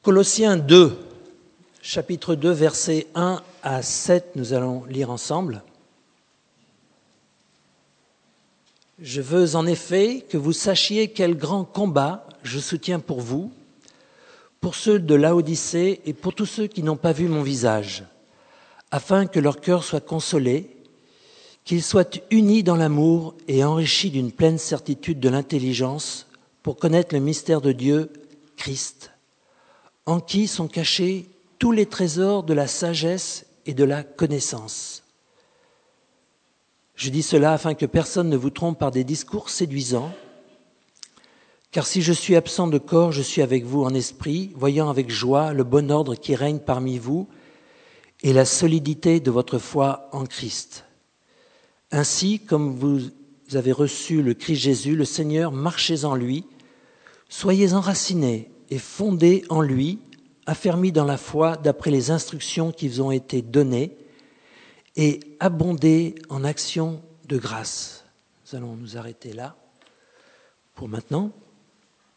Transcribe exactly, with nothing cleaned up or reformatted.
Colossiens deux, chapitre deux, versets un à sept, nous allons lire ensemble. « Je veux en effet que vous sachiez quel grand combat je soutiens pour vous, pour ceux de Laodicée et pour tous ceux qui n'ont pas vu mon visage, afin que leur cœur soit consolé, qu'ils soient unis dans l'amour et enrichis d'une pleine certitude de l'intelligence pour connaître le mystère de Dieu, Christ, en qui sont cachés tous les trésors de la sagesse et de la connaissance. Je dis cela afin que personne ne vous trompe par des discours séduisants, car si je suis absent de corps, je suis avec vous en esprit, voyant avec joie le bon ordre qui règne parmi vous et la solidité de votre foi en Christ. Ainsi, comme vous avez reçu le Christ Jésus, le Seigneur, marchez en lui, soyez enracinés et fondés en lui, affermis dans la foi d'après les instructions qui vous ont été données, et abondez en actions de grâce. Nous allons nous arrêter là pour maintenant.